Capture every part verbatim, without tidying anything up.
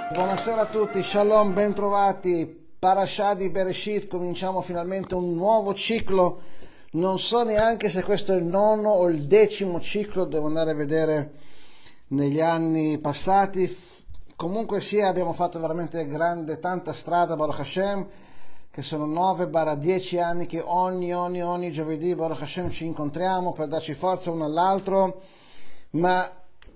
Buonasera a tutti, shalom, bentrovati. Parashah di Bereshit, cominciamo finalmente un nuovo ciclo. Non so neanche se questo è il nono o il decimo ciclo, devo andare a vedere negli anni passati. Comunque sia, abbiamo fatto veramente grande, tanta strada, Baruch Hashem, che sono nove dieci anni che ogni, ogni, ogni giovedì, Baruch Hashem, ci incontriamo per darci forza uno all'altro, ma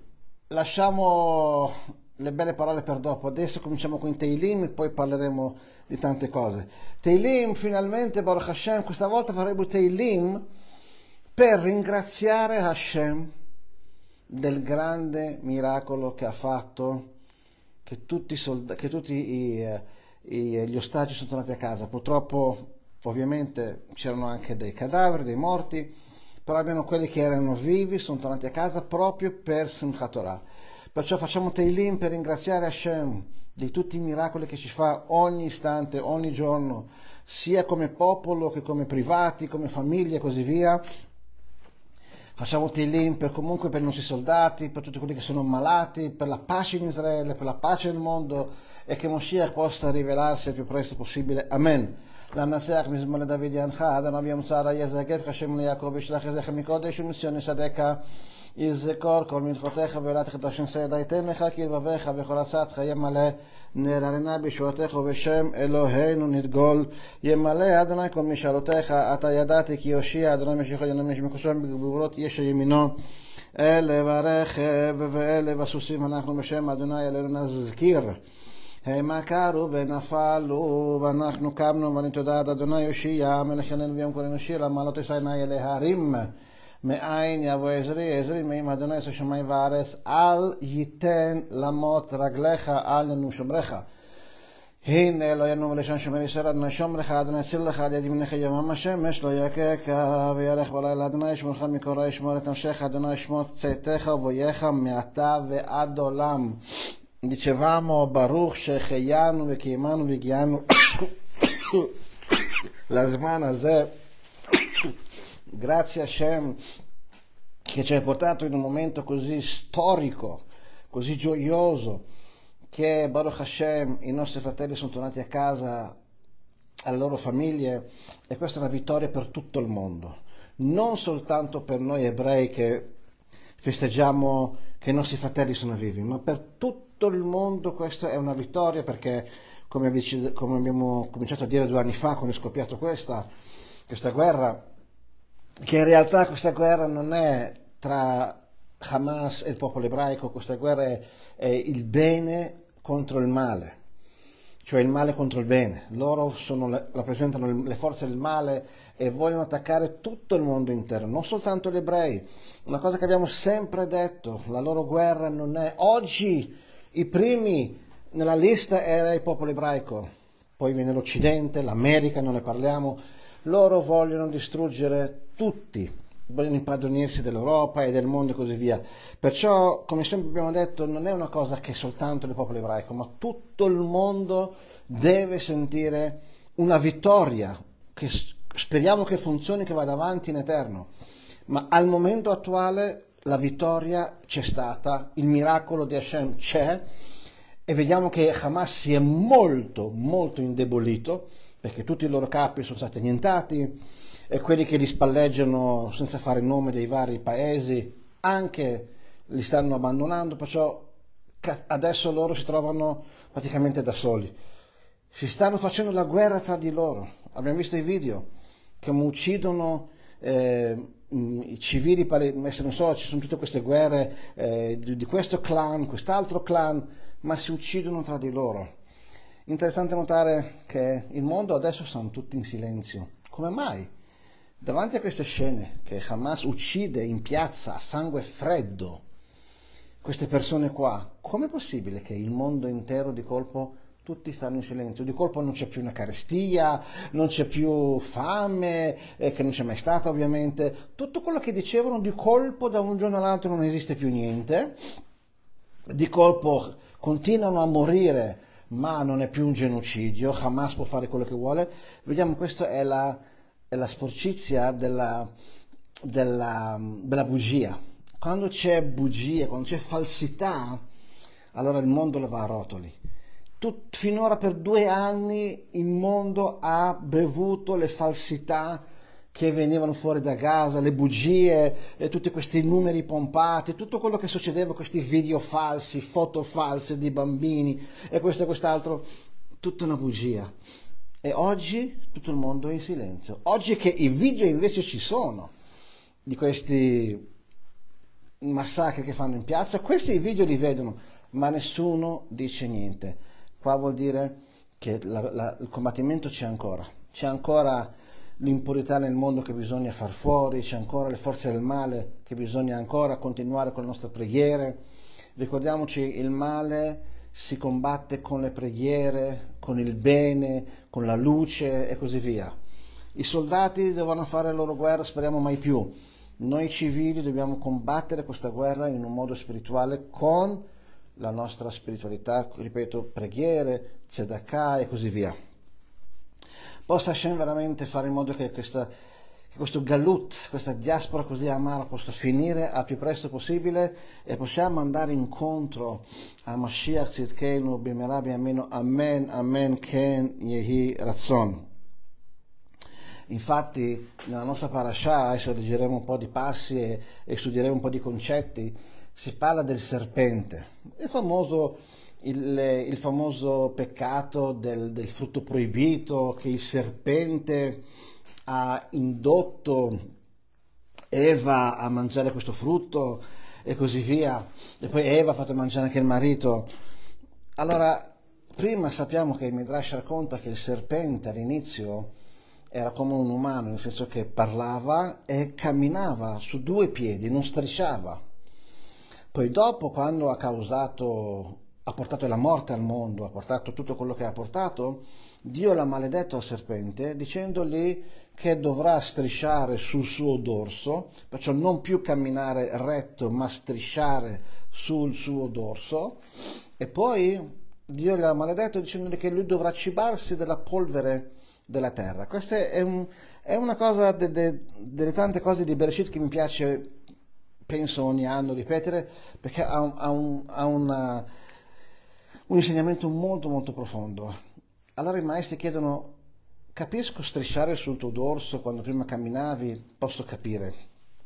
lasciamo le belle parole per dopo. Adesso cominciamo con i Teilim e poi parleremo di tante cose. Teilim, finalmente, Baruch Hashem, questa volta faremo Teilim per ringraziare Hashem del grande miracolo che ha fatto, che tutti, i solda- che tutti i, i, gli ostaggi sono tornati a casa. Purtroppo, ovviamente, c'erano anche dei cadaveri, dei morti, però almeno quelli che erano vivi sono tornati a casa proprio per Simchat Torah. Perciò facciamo Teilim per ringraziare Hashem di tutti i miracoli che ci fa ogni istante, ogni giorno, sia come popolo che come privati, come famiglie e così via. Facciamo Teilim per comunque per i nostri soldati, per tutti quelli che sono malati, per la pace in Israele, per la pace nel mondo e che Moshiach possa rivelarsi il più presto possibile. Amen. למנצח מזמור לדוד ינך, עד הנביא המוצר יזקף כשם ליעקב ישלח יזך מקודש ומציון יסעדך יזכור כל מלכותיך ולתך את השם סיידה ייתן לך כי לבביך וכל עצתך ימלא נרננה בישועתך ובשם אלוהינו נדגול ימלא אדוני כל משאלותיך אתה ידעתי כי יושיע אדוני משיחו ינמש מקושם בגבורות יש ימינו אלה ברכב ואלה בסוסים אנחנו בשם אדוני אלינו נזכיר הם קרו ונפלו ואנחנו קמנו ונתודה עד אדוני יושיע מלך יננו ויום כל אנושי למעלות ישעיני אלה הרים מאין יבוא עזרי עזרי מעם אדוני עשה שמיים וארץ אל ייתן למות רגליך אל ינום שומרך הנה לא ינום לשון שומר ישראל אדוני שומרך אדוני יציל לך על יד ימינך יומם השמש לא יככה וירך בלילה אדוני ישמרך מכל רע ישמור את נפשך אדוני ישמור צאתך ובואך מעתה ועד עולם. Dicevamo Baruch Shecheyanu e Kiemanu e Ghianu la Zmana Zeh. Grazie a Hashem che ci ha portato in un momento così storico, così gioioso, che Baruch Hashem i nostri fratelli sono tornati a casa alle loro famiglie e questa è una vittoria per tutto il mondo, non soltanto per noi ebrei che festeggiamo che i nostri fratelli sono vivi, ma per tutto il mondo questa è una vittoria perché, come, come abbiamo cominciato a dire due anni fa, quando è scoppiato questa, questa guerra, che in realtà questa guerra non è tra Hamas e il popolo ebraico, questa guerra è, è il bene contro il male, cioè il male contro il bene. Loro sono, rappresentano le forze del male e vogliono attaccare tutto il mondo intero, non soltanto gli ebrei. Una cosa che abbiamo sempre detto, la loro guerra non è... Oggi i primi nella lista era il popolo ebraico, poi viene l'Occidente, l'America, non ne parliamo. Loro vogliono distruggere tutti, vogliono impadronirsi dell'Europa e del mondo e così via. Perciò, come sempre abbiamo detto, non è una cosa che soltanto il popolo ebraico, ma tutto il mondo deve sentire una vittoria che speriamo che funzioni, che vada avanti in eterno. Ma al momento attuale la vittoria c'è stata, il miracolo di Hashem c'è e vediamo che Hamas si è molto molto indebolito perché tutti i loro capi sono stati annientati e quelli che li spalleggiano senza fare il nome dei vari paesi anche li stanno abbandonando, perciò adesso loro si trovano praticamente da soli, si stanno facendo la guerra tra di loro. Abbiamo visto i video che uccidono eh, i civili, non so, ci sono tutte queste guerre eh, di, di questo clan, quest'altro clan, ma si uccidono tra di loro. Interessante notare che il mondo adesso stanno tutti in silenzio. Come mai? Davanti a queste scene che Hamas uccide in piazza a sangue freddo queste persone qua, com'è possibile che il mondo intero di colpo tutti stanno in silenzio? Di colpo non c'è più una carestia, non c'è più fame, eh, che non c'è mai stata ovviamente. Tutto quello che dicevano di colpo da un giorno all'altro non esiste più niente. Di colpo continuano a morire, ma non è più un genocidio. Hamas può fare quello che vuole. Vediamo, questa è la, è la sporcizia della, della, della bugia. Quando c'è bugia, quando c'è falsità, allora il mondo lo va a rotoli. Tut- finora per due anni il mondo ha bevuto le falsità che venivano fuori da Gaza, le bugie, e tutti questi numeri pompati, tutto quello che succedeva, questi video falsi, foto false di bambini e questo e quest'altro, tutta una bugia. E oggi tutto il mondo è in silenzio. Oggi che i video invece ci sono di questi massacri che fanno in piazza, questi video li vedono, ma nessuno dice niente. Qua vuol dire che la, la, il combattimento c'è ancora, c'è ancora l'impurità nel mondo che bisogna far fuori, c'è ancora le forze del male che bisogna ancora continuare con le nostre preghiere. Ricordiamoci, il male si combatte con le preghiere, con il bene, con la luce e così via. I soldati devono fare la loro guerra, speriamo mai più. Noi civili dobbiamo combattere questa guerra in un modo spirituale con la nostra spiritualità, ripeto, preghiere, tzedakah e così via. Possa Hashem veramente fare in modo che, questa, che questo galut, questa diaspora così amara possa finire al più presto possibile e possiamo andare incontro a Mashiach Tzidkenu b'mehera b'yameinu. Amen, amen, ken yehi ratzon. Infatti nella nostra parasha, adesso leggeremo un po' di passi e, e studieremo un po' di concetti, si parla del serpente, il famoso, il, il famoso peccato del, del frutto proibito, che il serpente ha indotto Eva a mangiare questo frutto e così via, e poi Eva ha fatto mangiare anche il marito. Allora, prima sappiamo che il Midrash racconta che il serpente all'inizio era come un umano, nel senso che parlava e camminava su due piedi, non strisciava. Poi dopo, quando ha causato, ha portato la morte al mondo, ha portato tutto quello che ha portato, Dio l'ha maledetto al serpente dicendogli che dovrà strisciare sul suo dorso, perciò non più camminare retto ma strisciare sul suo dorso, e poi Dio l'ha maledetto dicendogli che lui dovrà cibarsi della polvere della terra. Questa è, un, è una cosa de, de, delle tante cose di Bereshit che mi piace, penso ogni anno ripetere, perché ha, un, ha, un, ha una, un insegnamento molto molto profondo. Allora i maestri chiedono: capisco strisciare sul tuo dorso quando prima camminavi, posso capire,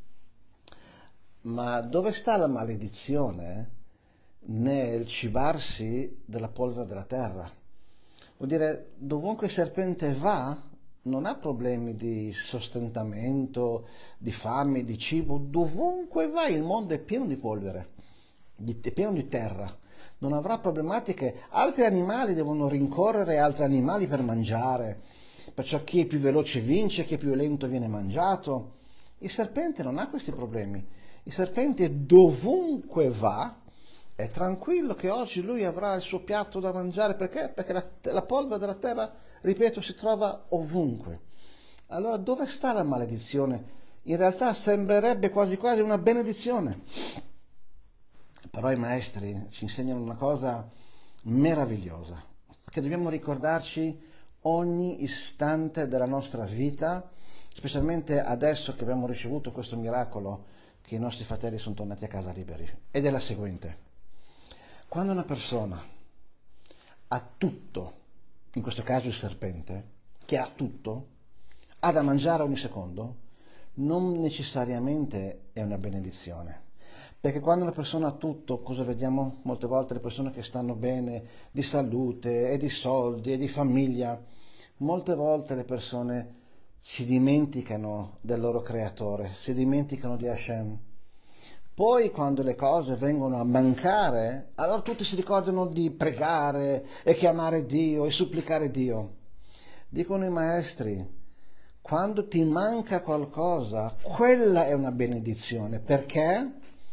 ma dove sta la maledizione nel cibarsi della polvere della terra? Vuol dire, dovunque il serpente va non ha problemi di sostentamento, di fame, di cibo. Dovunque va il mondo è pieno di polvere, è pieno di terra. Non avrà problematiche. Altri animali devono rincorrere altri animali per mangiare. Perciò chi è più veloce vince, chi è più lento viene mangiato. Il serpente non ha questi problemi. Il serpente dovunque va è tranquillo che oggi lui avrà il suo piatto da mangiare. Perché? Perché la, la polvere della terra, ripeto, si trova ovunque. Allora dove sta la maledizione? In realtà sembrerebbe quasi quasi una benedizione. Però i maestri ci insegnano una cosa meravigliosa, che dobbiamo ricordarci ogni istante della nostra vita, specialmente adesso che abbiamo ricevuto questo miracolo, che i nostri fratelli sono tornati a casa liberi. Ed è la seguente: quando una persona ha tutto, in questo caso il serpente, che ha tutto, ha da mangiare ogni secondo, non necessariamente è una benedizione. Perché quando una persona ha tutto, cosa vediamo molte volte? Le persone che stanno bene di salute e di soldi e di famiglia, molte volte le persone si dimenticano del loro creatore, si dimenticano di Hashem. Poi quando le cose vengono a mancare, allora tutti si ricordano di pregare e chiamare Dio e supplicare Dio. Dicono i maestri: quando ti manca qualcosa, quella è una benedizione. Perché?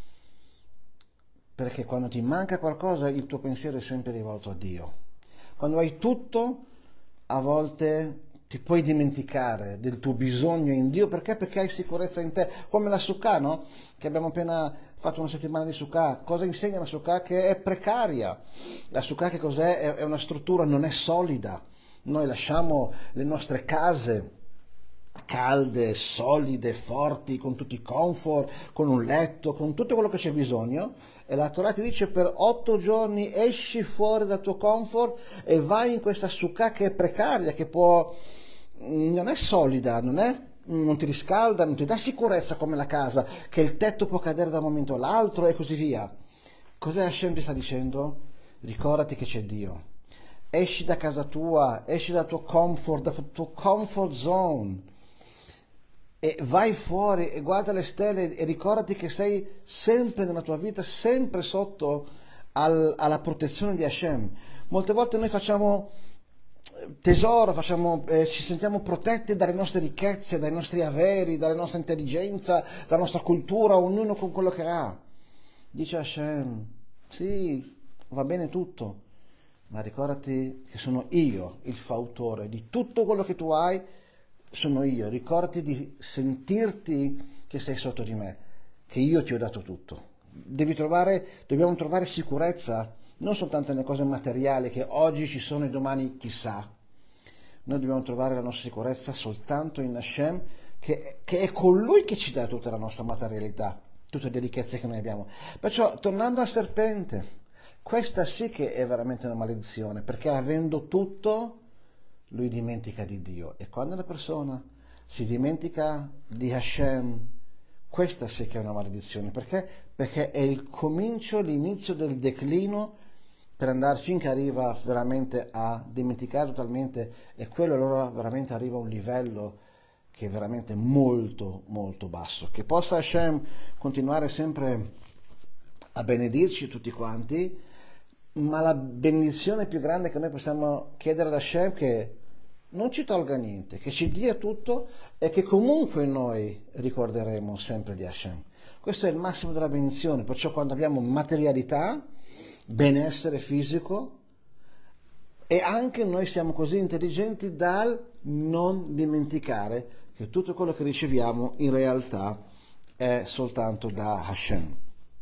Perché quando ti manca qualcosa il tuo pensiero è sempre rivolto a Dio. Quando hai tutto, a volte ti puoi dimenticare del tuo bisogno in Dio. Perché? Perché hai sicurezza in te. Come la Sukkah, no? Che abbiamo appena fatto una settimana di Sukkah. Cosa insegna la Sukkah? Che è precaria. La Sukkah che cos'è? È una struttura, non è solida. Noi lasciamo le nostre case calde, solide, forti, con tutti i comfort, con un letto, con tutto quello che c'è bisogno, E la Torah ti dice per otto giorni esci fuori dal tuo comfort e vai in questa sukkah che è precaria, che può, non è solida, non è, non ti riscalda, non ti dà sicurezza come la casa, che il tetto può cadere da un momento all'altro e così via. Cos'è Hashem ti sta dicendo? Ricordati che c'è Dio. Esci da casa tua, esci dal tuo comfort, dal tuo comfort zone e vai fuori e guarda le stelle e ricordati che sei sempre nella tua vita, sempre sotto al, alla protezione di Hashem. Molte volte noi facciamo tesoro, facciamo, eh, ci sentiamo protetti dalle nostre ricchezze, dai nostri averi, dalla nostra intelligenza, dalla nostra cultura, ognuno con quello che ha. Dice Hashem, sì, va bene tutto, ma ricordati che sono io il fautore di tutto quello che tu hai, sono io. Ricordati di sentirti che sei sotto di me, che io ti ho dato tutto. Devi trovare, dobbiamo trovare sicurezza non soltanto nelle cose materiali che oggi ci sono e domani chissà. Noi dobbiamo trovare la nostra sicurezza soltanto in Hashem, che, che è colui che ci dà tutta la nostra materialità, tutte le ricchezze che noi abbiamo. Perciò, tornando al serpente, questa sì che è veramente una maledizione, perché avendo tutto, lui dimentica di Dio. E quando una persona si dimentica di Hashem, questa sì che è una maledizione. Perché? Perché è il comincio, l'inizio del declino per andare finché arriva veramente a dimenticare totalmente, e quello allora veramente arriva a un livello che è veramente molto molto basso. Che possa Hashem continuare sempre a benedirci tutti quanti, ma la benedizione più grande che noi possiamo chiedere ad Hashem è che non ci tolga niente, che ci dia tutto e che comunque noi ricorderemo sempre di Hashem. Questo è il massimo della benedizione. Perciò quando abbiamo materialità, benessere fisico, e anche noi siamo così intelligenti dal non dimenticare che tutto quello che riceviamo in realtà è soltanto da Hashem.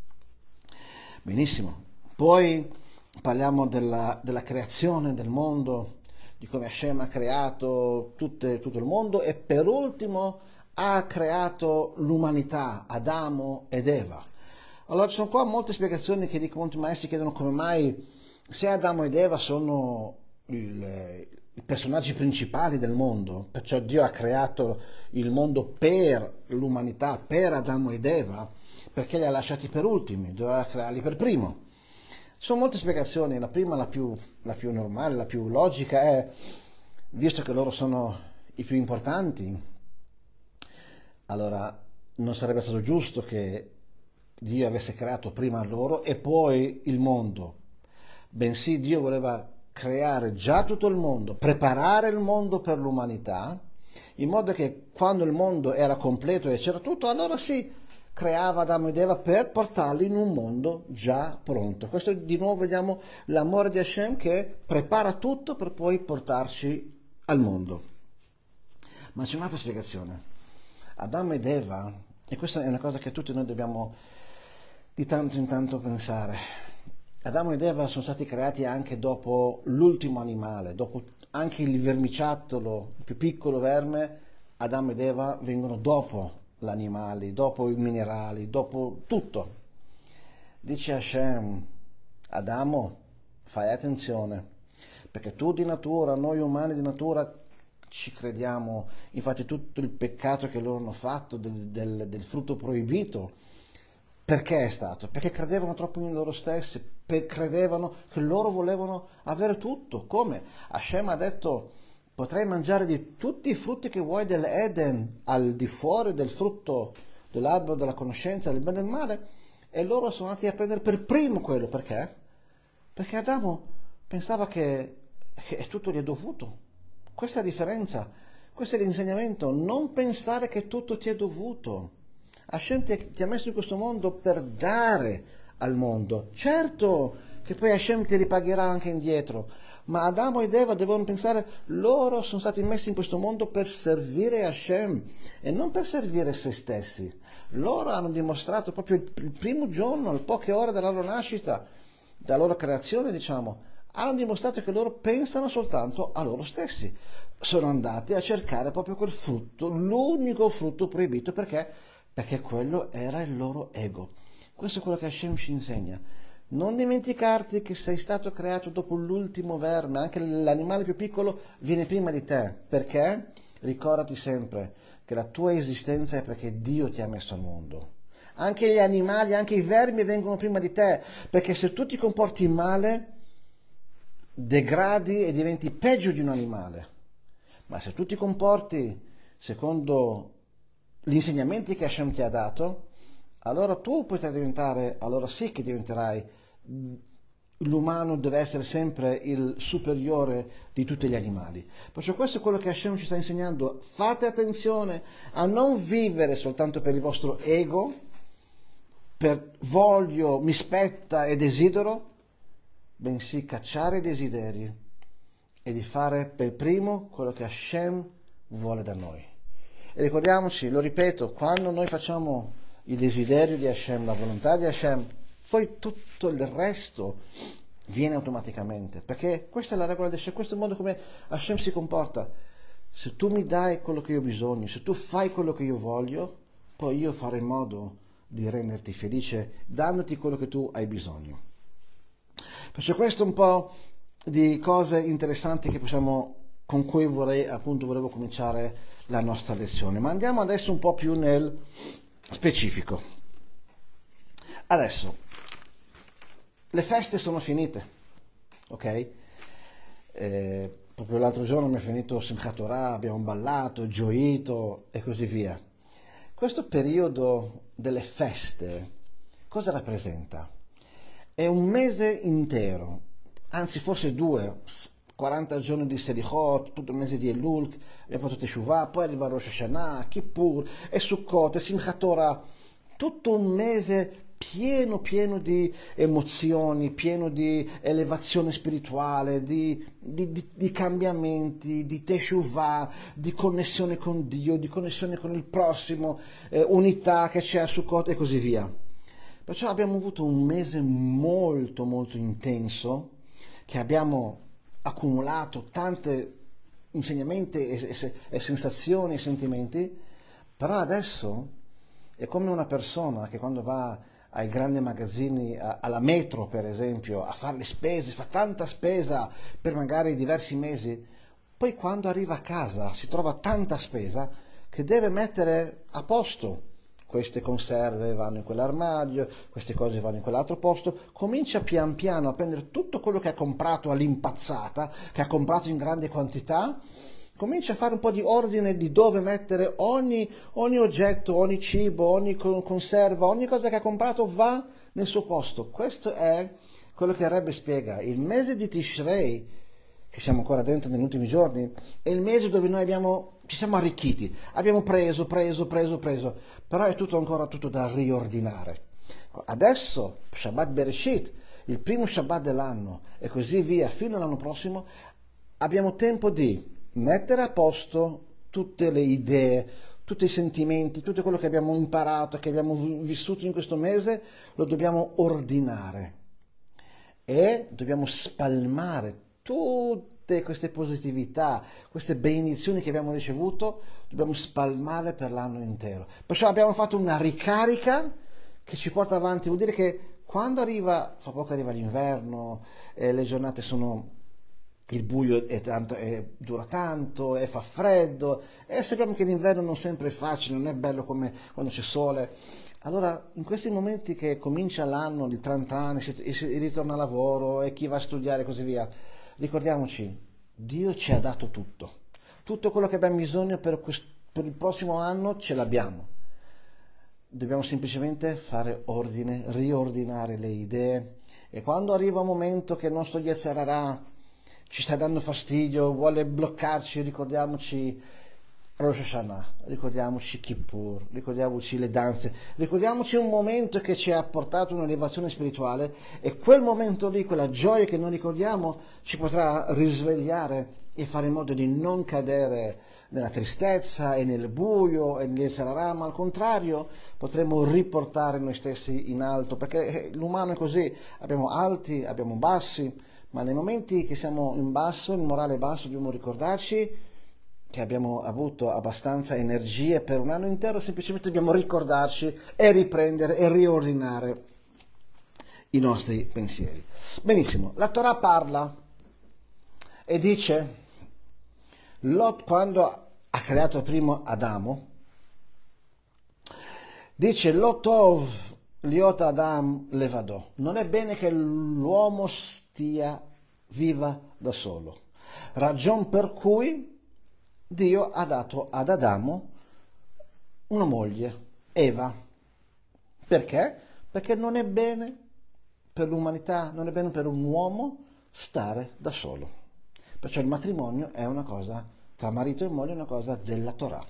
Benissimo. Poi parliamo della, della creazione del mondo, di come Hashem ha creato tutte, tutto il mondo, e per ultimo ha creato l'umanità, Adamo ed Eva. Allora ci sono qua molte spiegazioni che dicono, molti maestri chiedono come mai, se Adamo ed Eva sono il, i personaggi principali del mondo, perciò Dio ha creato il mondo per l'umanità, per Adamo ed Eva, perché li ha lasciati per ultimi, doveva crearli per primo. Ci sono molte spiegazioni. La prima, la più, la più normale, la più logica è, visto che loro sono i più importanti, allora non sarebbe stato giusto che Dio avesse creato prima loro e poi il mondo, bensì Dio voleva creare già tutto il mondo, preparare il mondo per l'umanità, in modo che quando il mondo era completo e c'era tutto, allora sì, creava Adamo ed Eva per portarli in un mondo già pronto. Questo di nuovo vediamo l'amore di Hashem che prepara tutto per poi portarci al mondo. Ma c'è un'altra spiegazione. Adamo ed Eva, e questa è una cosa che tutti noi dobbiamo di tanto in tanto pensare, Adamo ed Eva sono stati creati anche dopo l'ultimo animale, dopo anche il vermiciattolo, il più piccolo verme. Adamo ed Eva vengono dopo gli animali, dopo i minerali, dopo tutto. Dice Hashem, Adamo, fai attenzione, perché tu di natura, noi umani di natura ci crediamo, infatti tutto il peccato che loro hanno fatto del, del, del frutto proibito, perché è stato? Perché credevano troppo in loro stessi, per, credevano che loro volevano avere tutto. Come? Hashem ha detto, potrai mangiare di tutti i frutti che vuoi dell'Eden, al di fuori del frutto dell'albero della conoscenza del bene e del male, e loro sono andati a prendere per primo quello. Perché? Perché Adamo pensava che, che tutto gli è dovuto. Questa è la differenza, questo è l'insegnamento, non pensare che tutto ti è dovuto. Hashem ti, ti ha messo in questo mondo per dare al mondo. Certo che poi Hashem ti ripagherà anche indietro, ma Adamo ed Eva dovevano pensare, loro sono stati messi in questo mondo per servire Hashem e non per servire se stessi. Loro hanno dimostrato proprio il, il primo giorno, alle poche ore dalla loro nascita, dalla loro creazione, diciamo, hanno dimostrato che loro pensano soltanto a loro stessi. Sono andati a cercare proprio quel frutto, l'unico frutto proibito. Perché? Perché quello era il loro ego. Questo è quello che Hashem ci insegna. Non dimenticarti che sei stato creato dopo l'ultimo verme, anche l'animale più piccolo viene prima di te. Perché? Ricordati sempre che la tua esistenza è perché Dio ti ha messo al mondo. Anche gli animali, anche i vermi vengono prima di te, perché se tu ti comporti male, degradi e diventi peggio di un animale. Ma se tu ti comporti secondo gli insegnamenti che Hashem ti ha dato, allora tu potrai diventare, allora sì che diventerai, l'umano deve essere sempre il superiore di tutti gli animali. Perciò questo è quello che Hashem ci sta insegnando. Fate attenzione a non vivere soltanto per il vostro ego, per voglio, mi spetta e desidero, bensì cacciare i desideri e di fare per primo quello che Hashem vuole da noi. E ricordiamoci, lo ripeto, quando noi facciamo il desiderio di Hashem, la volontà di Hashem, poi tutto il resto viene automaticamente, perché questa è la regola di Hashem, questo è il modo come Hashem si comporta. Se tu mi dai quello che io ho bisogno, se tu fai quello che io voglio, poi io farò in modo di renderti felice dandoti quello che tu hai bisogno. Perciò questo è un po' di cose interessanti che possiamo, con cui vorrei, appunto, volevo cominciare la nostra lezione. Ma andiamo adesso un po' più nel specifico. Adesso, le feste sono finite, ok? Eh, proprio l'altro giorno mi è finito Simchat Torah, abbiamo ballato, gioito e così via. Questo periodo delle feste, cosa rappresenta? È un mese intero, anzi forse due, quaranta giorni di Selichot, tutto il mese di Elul, abbiamo fatto Teshuvah, poi arriva Rosh Hashanah, Kippur, e Sukkot, e Simchat Torah, tutto un mese pieno pieno di emozioni, pieno di elevazione spirituale, di, di, di, di cambiamenti, di Teshuvah, di connessione con Dio, di connessione con il prossimo, eh, unità che c'è a Sukkot e così via. Perciò abbiamo avuto un mese molto molto intenso, che abbiamo accumulato tanti insegnamenti e, e, e sensazioni e sentimenti, però adesso è come una persona che quando va ai grandi magazzini, a, alla metro per esempio, a fare le spese, fa tanta spesa per magari diversi mesi, poi quando arriva a casa si trova tanta spesa che deve mettere a posto. Queste conserve vanno in quell'armadio, queste cose vanno in quell'altro posto, comincia pian piano a prendere tutto quello che ha comprato all'impazzata, che ha comprato in grande quantità, comincia a fare un po' di ordine di dove mettere ogni, ogni oggetto, ogni cibo, ogni conserva, ogni cosa che ha comprato va nel suo posto. Questo è quello che il Rebbe spiega. Il mese di Tishrei, che siamo ancora dentro negli ultimi giorni, è il mese dove noi abbiamo, ci siamo arricchiti, abbiamo preso, preso, preso, preso, però è tutto ancora tutto da riordinare. Adesso, Shabbat Bereshit, il primo Shabbat dell'anno e così via, fino all'anno prossimo, abbiamo tempo di mettere a posto tutte le idee, tutti i sentimenti, tutto quello che abbiamo imparato, che abbiamo vissuto in questo mese, lo dobbiamo ordinare e dobbiamo spalmare tutte queste positività, queste benedizioni che abbiamo ricevuto, dobbiamo spalmare per l'anno intero. Perciò abbiamo fatto una ricarica che ci porta avanti. Vuol dire che quando arriva, fra poco arriva l'inverno, eh, le giornate sono, il buio è tanto, è, dura tanto e fa freddo e sappiamo che l'inverno non sempre è facile, non è bello come quando c'è sole. Allora in questi momenti che comincia l'anno di trenta anni, si, si ritorna a lavoro e chi va a studiare e così via, ricordiamoci, Dio ci ha dato tutto, tutto quello che abbiamo bisogno per, quest, per il prossimo anno ce l'abbiamo. Dobbiamo semplicemente fare ordine, riordinare le idee, e quando arriva un momento che il nostro Yetzer Hara ci sta dando fastidio, vuole bloccarci, ricordiamoci Rosh Hashanah, ricordiamoci Kippur, ricordiamoci le danze, ricordiamoci un momento che ci ha portato un'elevazione spirituale, e quel momento lì, quella gioia che non ricordiamo, ci potrà risvegliare e fare in modo di non cadere nella tristezza e nel buio e nel sarà, ma al contrario potremo riportare noi stessi in alto, perché l'umano è così, abbiamo alti, abbiamo bassi, ma nei momenti che siamo in basso, in morale basso, dobbiamo ricordarci che abbiamo avuto abbastanza energie per un anno intero, semplicemente dobbiamo ricordarci e riprendere e riordinare i nostri pensieri. Benissimo, la Torah parla e dice, Lot quando ha creato il primo Adamo, dice Lotov liot Adam levadò, non è bene che l'uomo stia viva da solo, ragion per cui Dio ha dato ad Adamo una moglie, Eva. Perché? Perché non è bene per l'umanità, non è bene per un uomo stare da solo. Perciò il matrimonio è una cosa, tra marito e moglie, è una cosa della Torah.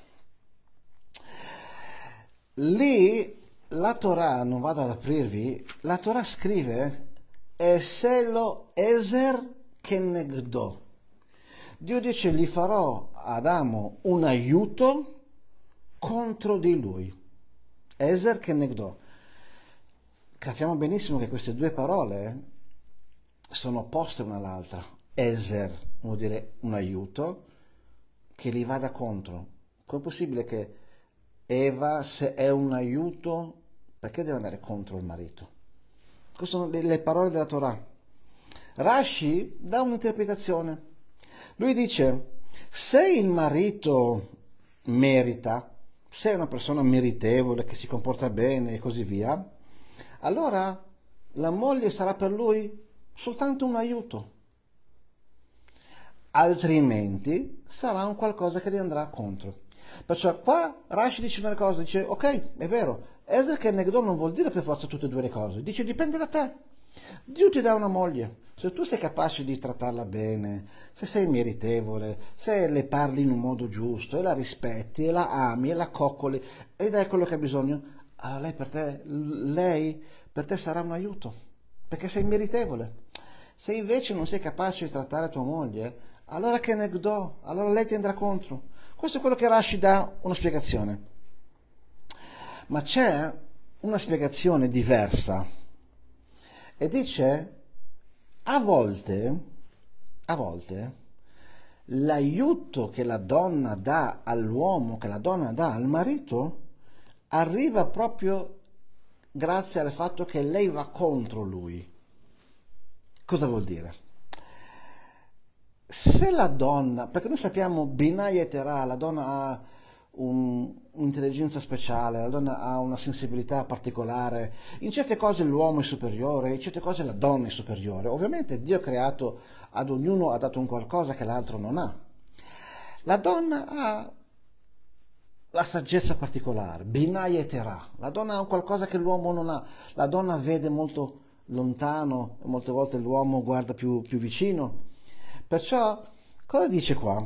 Lì la Torah, non vado ad aprirvi, la Torah scrive Eselo Ezer Kenegdo. Dio dice gli farò ad Adamo un aiuto contro di lui. Ezer Kenegdo. Capiamo benissimo che queste due parole sono opposte l'una all'altra. Ezer vuol dire un aiuto che gli vada contro. Com'è possibile che Eva, se è un aiuto, perché deve andare contro il marito? Queste sono le, le parole della Torah. Rashi dà un'interpretazione. Lui dice, se il marito merita, se è una persona meritevole, che si comporta bene e così via, allora la moglie sarà per lui soltanto un aiuto. Altrimenti sarà un qualcosa che gli andrà contro. Perciò qua Rashi dice una cosa, dice, ok, è vero, Ezer Kenegdo non vuol dire per forza tutte e due le cose, dice dipende da te. Dio ti dà una moglie, se tu sei capace di trattarla bene, se sei meritevole, se le parli in un modo giusto e la rispetti e la ami e la coccoli e dai quello che ha bisogno, allora lei per te, lei per te sarà un aiuto, perché sei meritevole. Se invece non sei capace di trattare tua moglie, allora che ne do, allora lei ti andrà contro. Questo è quello che Rashi dà una spiegazione. Ma c'è una spiegazione diversa e dice a volte, a volte l'aiuto che la donna dà all'uomo, che la donna dà al marito, arriva proprio grazie al fatto che lei va contro lui. Cosa vuol dire? Se la donna, perché noi sappiamo Binah Yeterah, la donna ha un, un'intelligenza speciale, la donna ha una sensibilità particolare, in certe cose l'uomo è superiore, in certe cose la donna è superiore. Ovviamente Dio ha creato, ad ognuno ha dato un qualcosa che l'altro non ha. La donna ha la saggezza particolare, Binah Yeterah, la donna ha un qualcosa che l'uomo non ha, la donna vede molto lontano, molte volte l'uomo guarda più, più vicino. Perciò, cosa dice qua?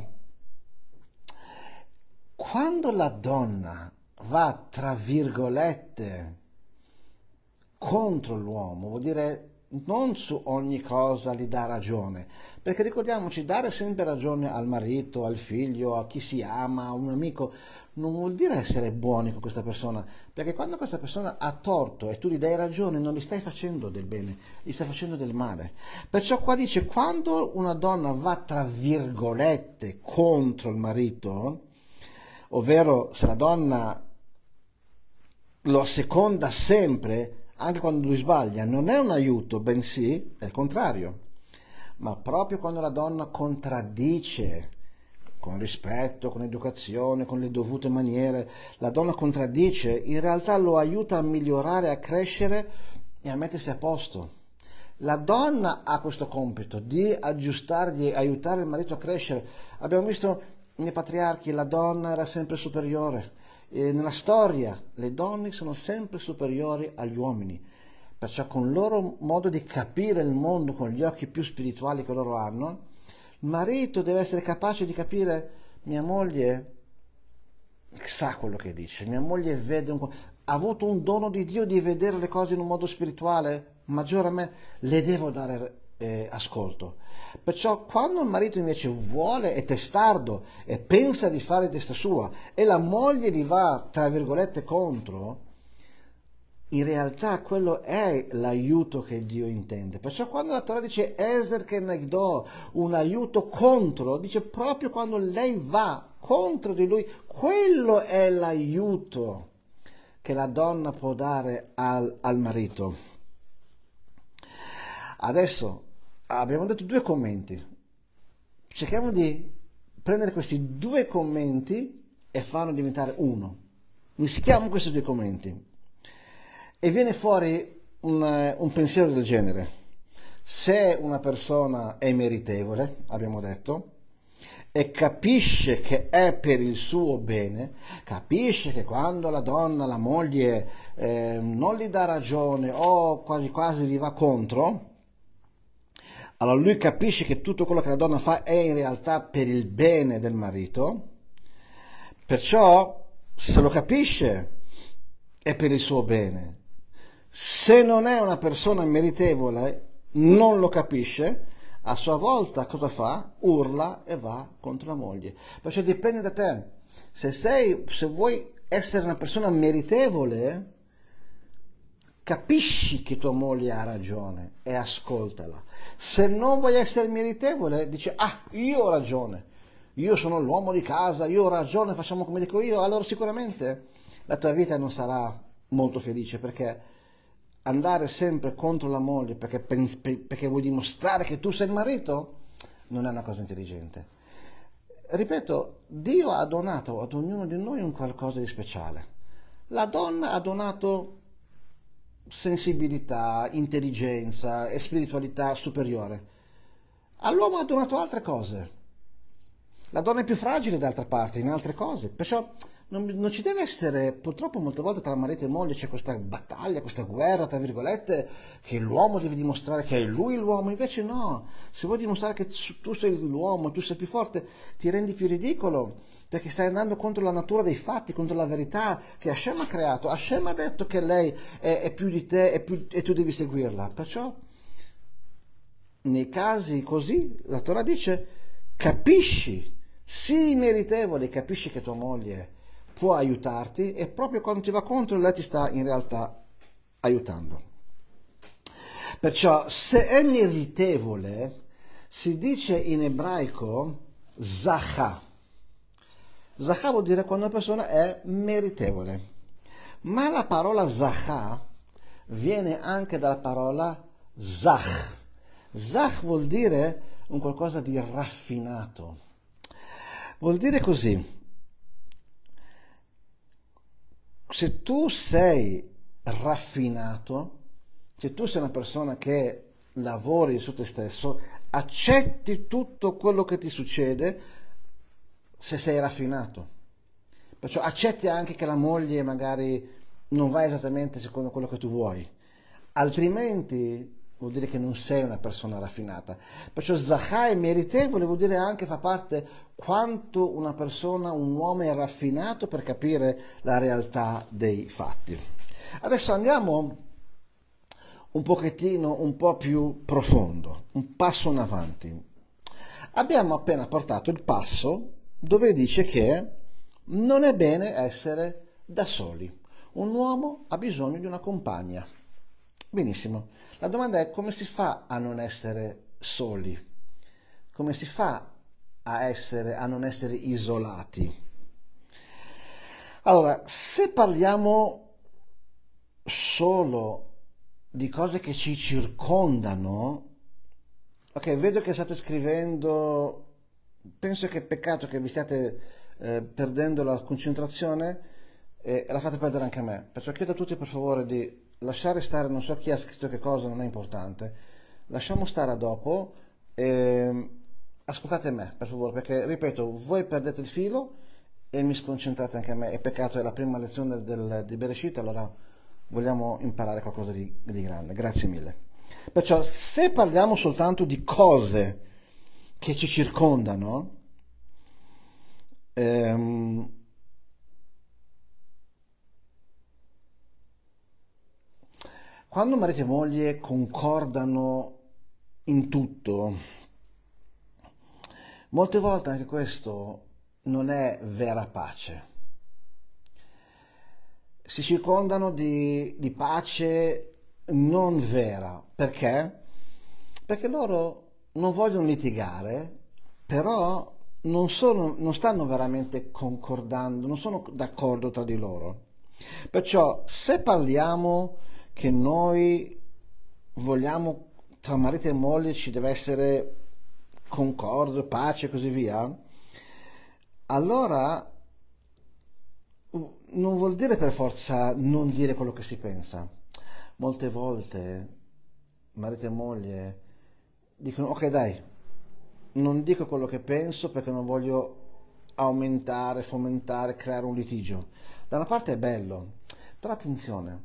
Quando la donna va, tra virgolette, contro l'uomo, vuol dire non su ogni cosa gli dà ragione, perché ricordiamoci, dare sempre ragione al marito, al figlio, a chi si ama, a un amico, non vuol dire essere buoni con questa persona, perché quando questa persona ha torto e tu gli dai ragione non gli stai facendo del bene, gli stai facendo del male. Perciò qua dice, quando una donna va tra virgolette contro il marito, ovvero se la donna lo asseconda sempre, anche quando lui sbaglia, non è un aiuto, bensì è il contrario. Ma proprio quando la donna contraddice, con rispetto, con educazione, con le dovute maniere, la donna contraddice, in realtà lo aiuta a migliorare, a crescere e a mettersi a posto. La donna ha questo compito di aggiustargli, aiutare il marito a crescere. Abbiamo visto nei patriarchi, la donna era sempre superiore. E nella storia le donne sono sempre superiori agli uomini. Perciò con il loro modo di capire il mondo, con gli occhi più spirituali che loro hanno, il marito deve essere capace di capire, mia moglie sa quello che dice, mia moglie vede un, ha avuto un dono di Dio di vedere le cose in un modo spirituale maggiore a me, le devo dare eh, ascolto. Perciò quando il marito invece vuole, è testardo e pensa di fare testa sua e la moglie gli va tra virgolette contro, in realtà quello è l'aiuto che Dio intende. Perciò quando la Torah dice Ezer Kenegdo, un aiuto contro, dice proprio quando lei va contro di lui. Quello è l'aiuto che la donna può dare al, al marito. Adesso abbiamo detto due commenti. Cerchiamo di prendere questi due commenti e farlo diventare uno. Mischiamo questi due commenti e viene fuori un, un pensiero del genere. Se una persona è meritevole, abbiamo detto, e capisce che è per il suo bene, capisce che quando la donna, la moglie eh, non gli dà ragione o quasi quasi gli va contro, allora lui capisce che tutto quello che la donna fa è in realtà per il bene del marito, perciò se lo capisce è per il suo bene. Se non è una persona meritevole, non lo capisce, a sua volta cosa fa? Urla e va contro la moglie. Perciò dipende da te. Se sei, se vuoi essere una persona meritevole, capisci che tua moglie ha ragione e ascoltala. Se non vuoi essere meritevole, dici, ah, io ho ragione, io sono l'uomo di casa, io ho ragione, facciamo come dico io, allora sicuramente la tua vita non sarà molto felice, perché andare sempre contro la moglie perché, perché vuoi dimostrare che tu sei il marito non è una cosa intelligente. Ripeto, Dio ha donato ad ognuno di noi un qualcosa di speciale. La donna ha donato sensibilità, intelligenza e spiritualità superiore. All'uomo ha donato altre cose. La donna è più fragile d'altra parte in altre cose, perciò non, non ci deve essere, purtroppo molte volte tra marito e moglie c'è questa battaglia, questa guerra, tra virgolette, che l'uomo deve dimostrare che è lui l'uomo. Invece no, se vuoi dimostrare che tu sei l'uomo, tu sei più forte, ti rendi più ridicolo, perché stai andando contro la natura dei fatti, contro la verità che Hashem ha creato. Hashem ha detto che lei è, è più di te è più, e tu devi seguirla. Perciò nei casi così la Torah dice: capisci, sii meritevole, capisci che tua moglie può aiutarti, e proprio quando ti va contro lei ti sta in realtà aiutando. Perciò se è meritevole si dice in ebraico zachà. Zachà vuol dire quando una persona è meritevole, ma la parola zachà viene anche dalla parola zach. Zach vuol dire un qualcosa di raffinato. Vuol dire così: se tu sei raffinato, se tu sei una persona che lavori su te stesso, accetti tutto quello che ti succede se sei raffinato. Perciò accetti anche che la moglie magari non va esattamente secondo quello che tu vuoi, altrimenti vuol dire che non sei una persona raffinata. Perciò zachà è meritevole, vuol dire anche, fa parte quanto una persona, un uomo è raffinato per capire la realtà dei fatti. Adesso andiamo un pochettino, un po' più profondo, un passo in avanti. Abbiamo appena portato il passo dove dice che non è bene essere da soli. Un uomo ha bisogno di una compagna. Benissimo. La domanda è: come si fa a non essere soli? Come si fa a, essere, a non essere isolati? Allora, se parliamo solo di cose che ci circondano, ok, vedo che state scrivendo, penso che è peccato che vi stiate eh, perdendo la concentrazione e la fate perdere anche a me, perciò chiedo a tutti per favore di lasciare stare, non so chi ha scritto che cosa, non è importante, lasciamo stare a dopo e ascoltate me per favore, perché ripeto, voi perdete il filo e mi sconcentrate anche a me. È peccato, è la prima lezione del, di Bereshit, allora vogliamo imparare qualcosa di, di grande. Grazie mille. Perciò se parliamo soltanto di cose che ci circondano, ehm, quando marito e moglie concordano in tutto, molte volte anche questo non è vera pace. Si circondano di, di pace non vera. Perché? Perché loro non vogliono litigare, però non sono, non stanno veramente concordando, non sono d'accordo tra di loro. Perciò se parliamo che noi vogliamo tra marito e moglie ci deve essere concordo, pace e così via, allora non vuol dire per forza non dire quello che si pensa. Molte volte marito e moglie dicono ok dai, non dico quello che penso perché non voglio aumentare, fomentare, creare un litigio. Da una parte è bello, però attenzione,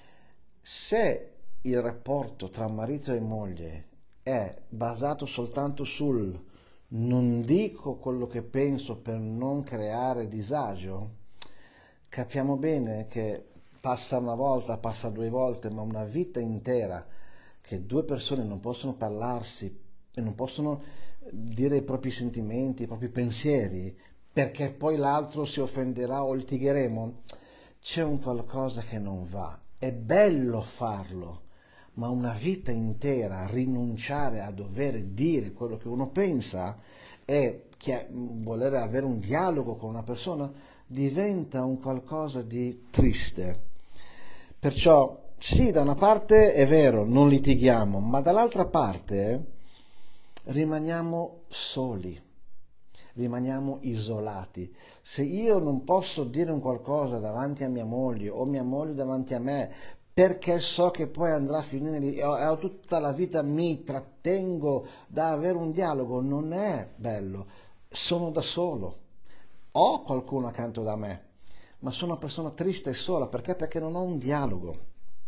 se il rapporto tra marito e moglie è basato soltanto sul non dico quello che penso per non creare disagio, capiamo bene che passa una volta, passa due volte, ma una vita intera che due persone non possono parlarsi e non possono dire i propri sentimenti, i propri pensieri, perché poi l'altro si offenderà o litigheremo, c'è un qualcosa che non va. È bello farlo, ma una vita intera rinunciare a dover dire quello che uno pensa e voler avere un dialogo con una persona diventa un qualcosa di triste. Perciò sì, da una parte è vero, non litighiamo, ma dall'altra parte rimaniamo soli, rimaniamo isolati. Se io non posso dire un qualcosa davanti a mia moglie o mia moglie davanti a me perché so che poi andrà a finire lì e ho tutta la vita mi trattengo da avere un dialogo, non è bello. Sono da solo, ho qualcuno accanto da me, ma sono una persona triste e sola. Perché? Perché non ho un dialogo.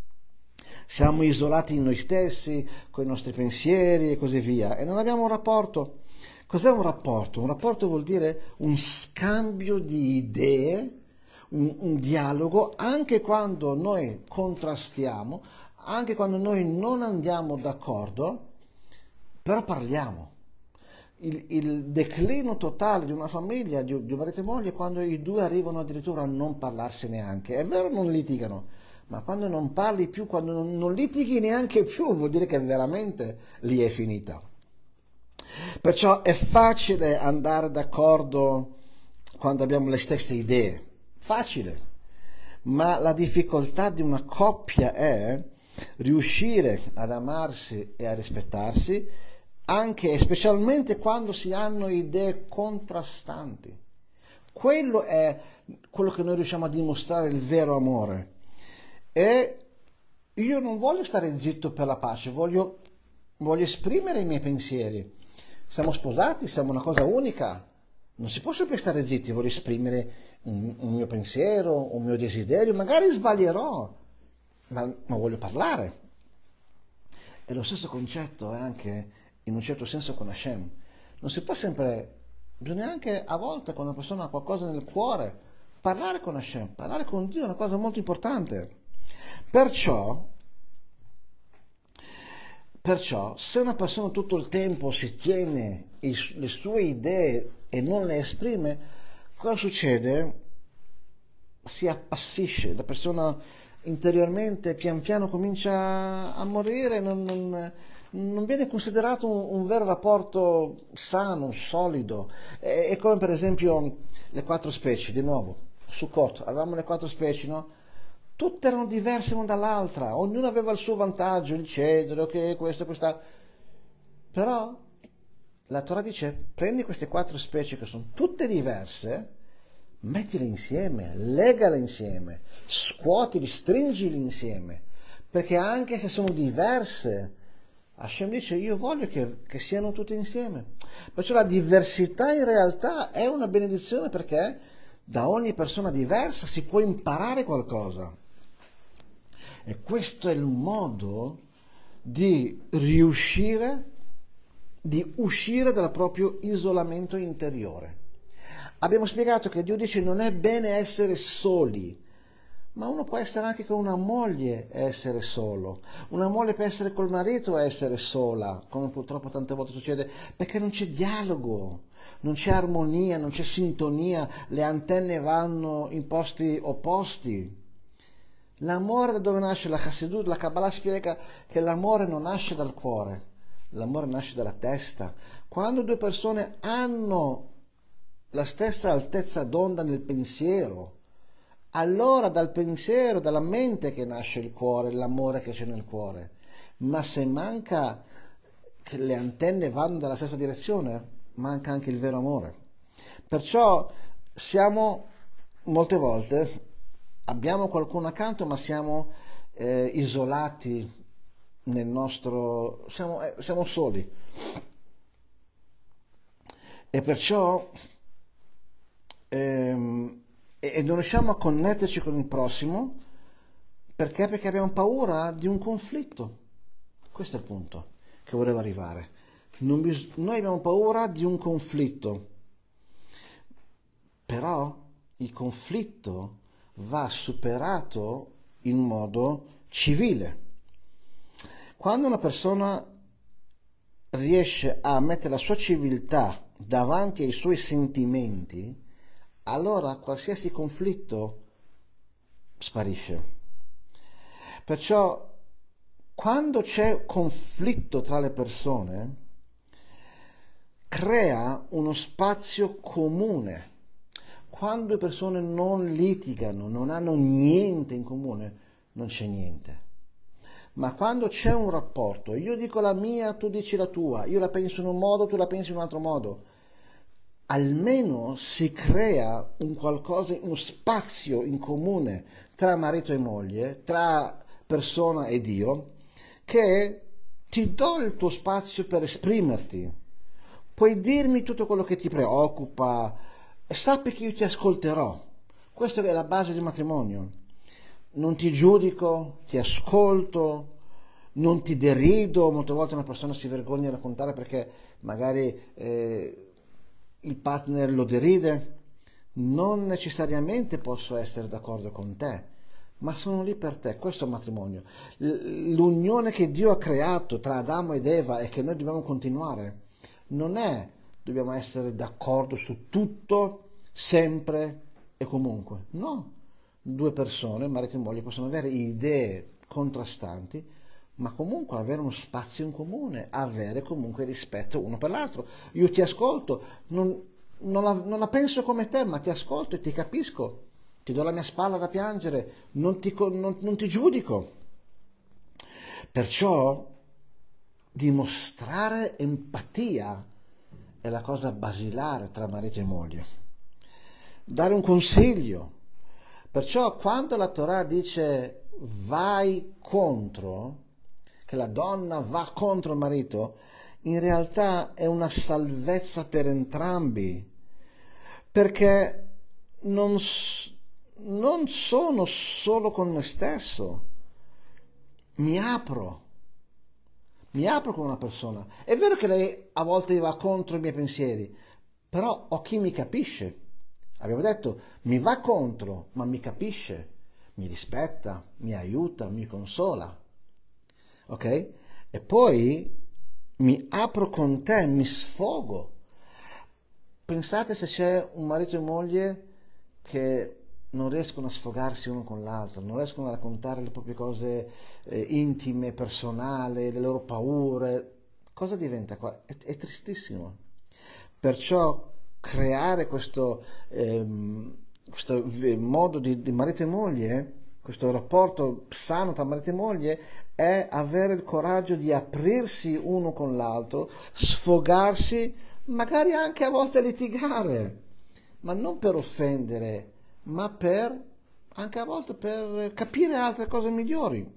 Siamo isolati in noi stessi, con i nostri pensieri e così via, e non abbiamo un rapporto. Cos'è un rapporto? Un rapporto vuol dire un scambio di idee, un, un dialogo, anche quando noi contrastiamo, anche quando noi non andiamo d'accordo, però parliamo. Il, il declino totale di una famiglia, di, di un marito e moglie, è quando i due arrivano addirittura a non parlarsi neanche. È vero, non litigano, ma quando non parli più, quando non, non litighi neanche più, vuol dire che veramente lì è finita. Perciò è facile andare d'accordo quando abbiamo le stesse idee, facile, ma la difficoltà di una coppia è riuscire ad amarsi e a rispettarsi anche e specialmente quando si hanno idee contrastanti. Quello è quello che noi riusciamo a dimostrare il vero amore. E io non voglio stare zitto per la pace, voglio, voglio esprimere i miei pensieri. Siamo sposati, siamo una cosa unica, non si può sempre stare zitti, voglio esprimere un, un mio pensiero, un mio desiderio, magari sbaglierò, ma, ma voglio parlare. E lo stesso concetto è anche in un certo senso con Hashem. Non si può sempre, bisogna anche a volte quando una persona ha qualcosa nel cuore, parlare con Hashem, parlare con Dio è una cosa molto importante. Perciò, perciò se una persona tutto il tempo si tiene i, le sue idee e non le esprime, cosa succede? Si appassisce, la persona interiormente pian piano comincia a morire, non, non, non viene considerato un, un vero rapporto sano, solido. È, è come per esempio le quattro specie, di nuovo, su Sukkot, avevamo le quattro specie, no? Tutte erano diverse l'una dall'altra, ognuno aveva il suo vantaggio, il cedro, che questo, questa. Però la Torah dice, prendi queste quattro specie che sono tutte diverse, mettile insieme, legale insieme, scuotili, stringili insieme, perché anche se sono diverse, Hashem dice io voglio che, che siano tutte insieme. Perciò la diversità in realtà è una benedizione, perché da ogni persona diversa si può imparare qualcosa. E questo è il modo di riuscire, di uscire dal proprio isolamento interiore. Abbiamo spiegato che Dio dice non è bene essere soli, ma uno può essere anche con una moglie e essere solo, una moglie può essere col marito e essere sola, come purtroppo tante volte succede, perché non c'è dialogo, non c'è armonia, non c'è sintonia, le antenne vanno in posti opposti. L'amore da dove nasce? La Chassidut, la Kabbalah spiega che l'amore non nasce dal cuore, l'amore nasce dalla testa. Quando due persone hanno la stessa altezza d'onda nel pensiero, allora dal pensiero, dalla mente che nasce il cuore, l'amore che c'è nel cuore. Ma se manca che le antenne vanno dalla stessa direzione, manca anche il vero amore. Perciò siamo molte volte, abbiamo qualcuno accanto, ma siamo eh, isolati nel nostro, siamo, eh, siamo soli. E perciò ehm, e, e non riusciamo a connetterci con il prossimo perché? Perché abbiamo paura di un conflitto. Questo è il punto che volevo arrivare. Non bis- noi abbiamo paura di un conflitto, però il conflitto va superato in modo civile. Quando una persona riesce a mettere la sua civiltà davanti ai suoi sentimenti, allora qualsiasi conflitto sparisce. Perciò quando c'è conflitto tra le persone, crea uno spazio comune. Quando le persone non litigano, non hanno niente in comune, non c'è niente. Ma quando c'è un rapporto, io dico la mia, tu dici la tua, io la penso in un modo, tu la pensi in un altro modo, almeno si crea un qualcosa, uno spazio in comune tra marito e moglie, tra persona e Dio, che ti do il tuo spazio per esprimerti. Puoi dirmi tutto quello che ti preoccupa e sappi che io ti ascolterò. Questa è la base del matrimonio. Non ti giudico, ti ascolto, non ti derido. Molte volte una persona si vergogna di raccontare perché magari eh, il partner lo deride. Non necessariamente posso essere d'accordo con te, ma sono lì per te. Questo è il matrimonio. L'unione che Dio ha creato tra Adamo ed Eva e che noi dobbiamo continuare non è dobbiamo essere d'accordo su tutto, sempre e comunque. No. Due persone, marito e moglie, possono avere idee contrastanti, ma comunque avere uno spazio in comune, avere comunque rispetto uno per l'altro. Io ti ascolto, non, non, la, non la penso come te, ma ti ascolto e ti capisco, ti do la mia spalla da piangere, non ti, non, non ti giudico. Perciò dimostrare empatia è la cosa basilare tra marito e moglie. Dare un consiglio. Perciò quando la Torah dice vai contro, che la donna va contro il marito, in realtà è una salvezza per entrambi, perché non, non sono solo con me stesso, mi apro, mi apro con una persona. È vero che lei a volte va contro i miei pensieri, però ho chi mi capisce. Abbiamo detto, mi va contro, ma mi capisce, mi rispetta, mi aiuta, mi consola. Ok? E poi mi apro con te, mi sfogo. Pensate se c'è un marito e moglie che non riescono a sfogarsi uno con l'altro, non riescono a raccontare le proprie cose eh, intime, personali, le loro paure. Cosa diventa qua? È, è tristissimo. Perciò creare questo, ehm, questo modo di, di marito e moglie, questo rapporto sano tra marito e moglie, è avere il coraggio di aprirsi uno con l'altro, sfogarsi, magari anche a volte litigare, ma non per offendere, ma per anche a volte per capire altre cose migliori.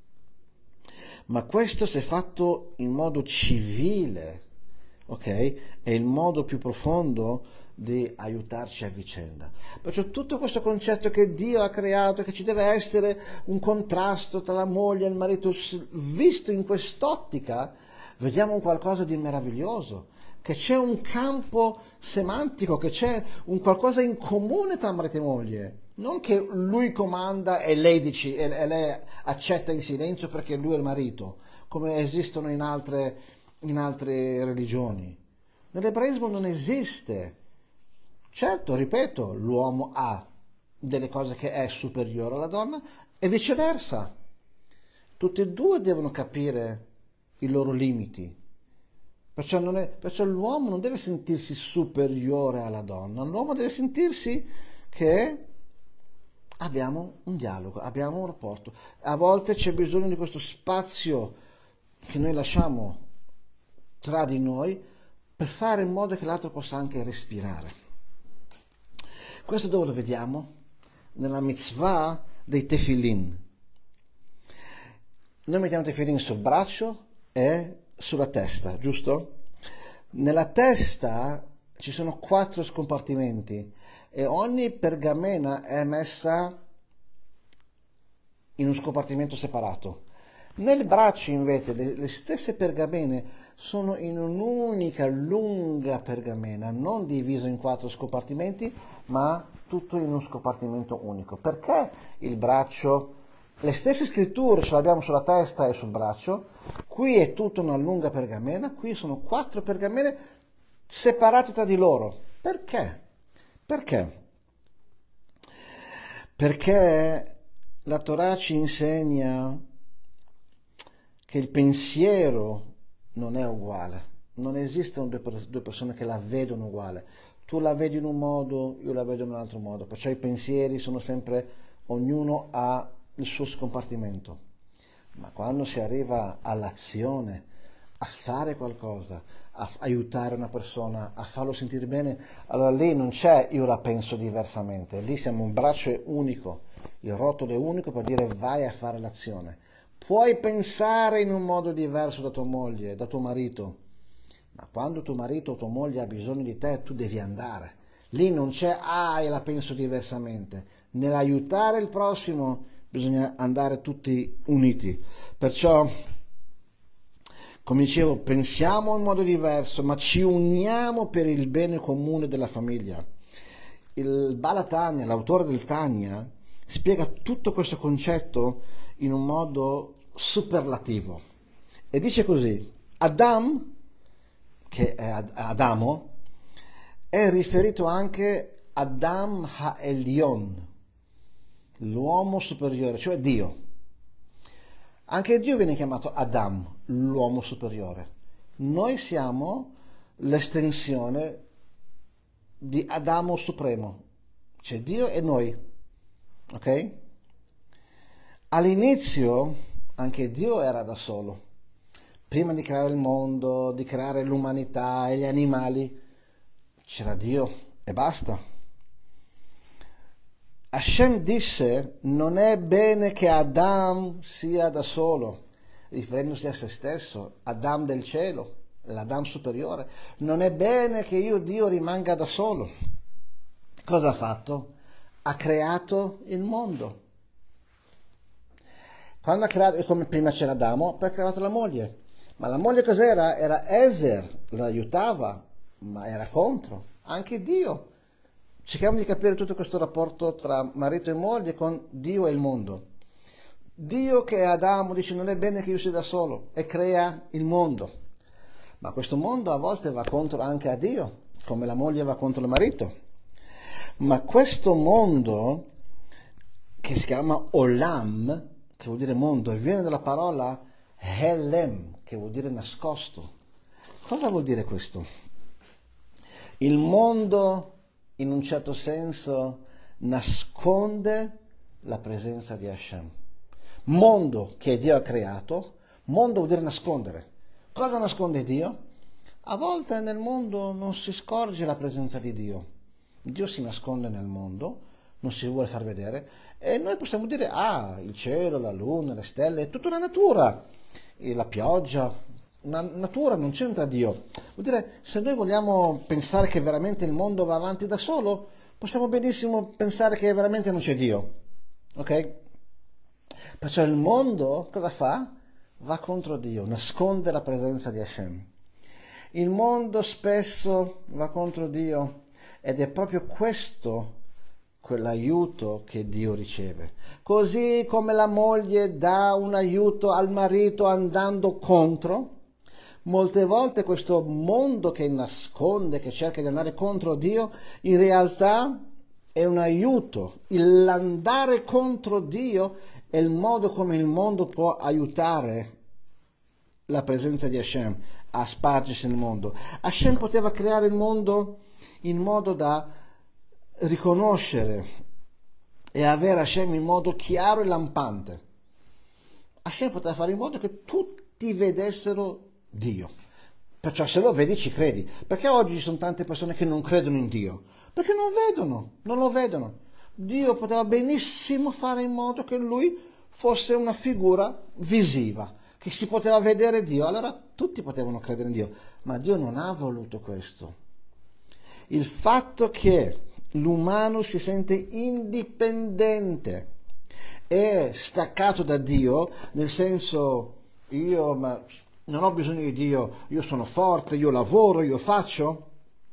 Ma questo se fatto in modo civile, ok? È il modo più profondo di aiutarci a vicenda. Perciò tutto questo concetto che Dio ha creato, che ci deve essere un contrasto tra la moglie e il marito, visto in quest'ottica, vediamo un qualcosa di meraviglioso, che c'è un campo semantico, che c'è un qualcosa in comune tra marito e moglie. Non che lui comanda e lei, dici, e lei accetta in silenzio perché lui è il marito, come esistono in altre, in altre religioni. Nell'ebraismo non esiste. Certo, ripeto, l'uomo ha delle cose che è superiore alla donna e viceversa. Tutti e due devono capire i loro limiti. Perciò, non è, perciò l'uomo non deve sentirsi superiore alla donna, l'uomo deve sentirsi che abbiamo un dialogo, abbiamo un rapporto. A volte c'è bisogno di questo spazio che noi lasciamo tra di noi per fare in modo che l'altro possa anche respirare. Questo dove lo vediamo? Nella mitzvah dei tefillin. Noi mettiamo tefillin sul braccio e sulla testa, giusto? Nella testa ci sono quattro scompartimenti e ogni pergamena è messa in un scompartimento separato. Nel braccio invece le, le stesse pergamene sono in un'unica lunga pergamena, non diviso in quattro scompartimenti, ma tutto in un scompartimento unico. Perché il braccio, le stesse scritture ce le abbiamo sulla testa e sul braccio, qui è tutta una lunga pergamena, qui sono quattro pergamene separate tra di loro. Perché? Perché? Perché la Torah ci insegna che il pensiero non è uguale, non esistono due persone che la vedono uguale. Tu la vedi in un modo, io la vedo in un altro modo, perciò i pensieri sono sempre, ognuno ha il suo scompartimento. Ma quando si arriva all'azione, a fare qualcosa, a aiutare una persona, a farlo sentire bene, allora lì non c'è io la penso diversamente, lì siamo un braccio unico, il rotolo è unico per dire vai a fare l'azione. Puoi pensare in un modo diverso da tua moglie, da tuo marito, ma quando tuo marito o tua moglie ha bisogno di te, tu devi andare. Lì non c'è, ah, io la penso diversamente. Nell'aiutare il prossimo bisogna andare tutti uniti. Perciò, come dicevo, pensiamo in modo diverso, ma ci uniamo per il bene comune della famiglia. Il Baal Tanya, l'autore del Tanya, spiega tutto questo concetto in un modo superlativo e dice così: Adam, che è Adamo, è riferito anche Adam Ha'Elion, l'uomo superiore, cioè Dio. Anche Dio viene chiamato Adam, l'uomo superiore. Noi siamo l'estensione di Adamo supremo, cioè Dio e noi, ok? All'inizio anche Dio era da solo. Prima di creare il mondo, di creare l'umanità e gli animali, c'era Dio e basta. Hashem disse: non è bene che Adam sia da solo, riferendosi a se stesso, Adam del cielo, l'Adam superiore. Non è bene che io, Dio, rimanga da solo. Cosa ha fatto? Ha creato il mondo. Quando ha creato, come prima c'era Adamo, poi ha creato la moglie. Ma la moglie cos'era? Era Ezer, lo aiutava, ma era contro. Anche Dio. Cerchiamo di capire tutto questo rapporto tra marito e moglie con Dio e il mondo. Dio, che è Adamo, dice non è bene che io sia da solo, e crea il mondo. Ma questo mondo a volte va contro anche a Dio, come la moglie va contro il marito. Ma questo mondo, che si chiama Olam, che vuol dire mondo, e viene dalla parola Helem, che vuol dire nascosto. Cosa vuol dire questo? Il mondo, in un certo senso, nasconde la presenza di Hashem. Mondo che Dio ha creato, mondo vuol dire nascondere. Cosa nasconde Dio? A volte nel mondo non si scorge la presenza di Dio. Dio si nasconde nel mondo, non si vuole far vedere, e noi possiamo dire, ah, il cielo, la luna, le stelle, è tutta una natura, e la pioggia, una natura, non c'entra Dio. Vuol dire, se noi vogliamo pensare che veramente il mondo va avanti da solo, possiamo benissimo pensare che veramente non c'è Dio, ok? Perciò il mondo cosa fa? Va contro Dio, nasconde la presenza di Hashem. Il mondo spesso va contro Dio, ed è proprio questo quell'aiuto che Dio riceve. Così come la moglie dà un aiuto al marito andando contro, molte volte questo mondo che nasconde, che cerca di andare contro Dio, in realtà è un aiuto. L'andare contro Dio è il modo come il mondo può aiutare la presenza di Hashem a spargersi nel mondo. Hashem poteva creare il mondo in modo da riconoscere e avere Hashem in modo chiaro e lampante. Hashem poteva fare in modo che tutti vedessero Dio. Perciò se lo vedi ci credi. Perché oggi ci sono tante persone che non credono in Dio? Perché non vedono, non lo vedono. Dio poteva benissimo fare in modo che lui fosse una figura visiva, che si poteva vedere Dio. Allora tutti potevano credere in Dio. Ma Dio non ha voluto questo. Il fatto che l'umano si sente indipendente e staccato da Dio, nel senso io ma non ho bisogno di Dio, io sono forte, io lavoro, io faccio.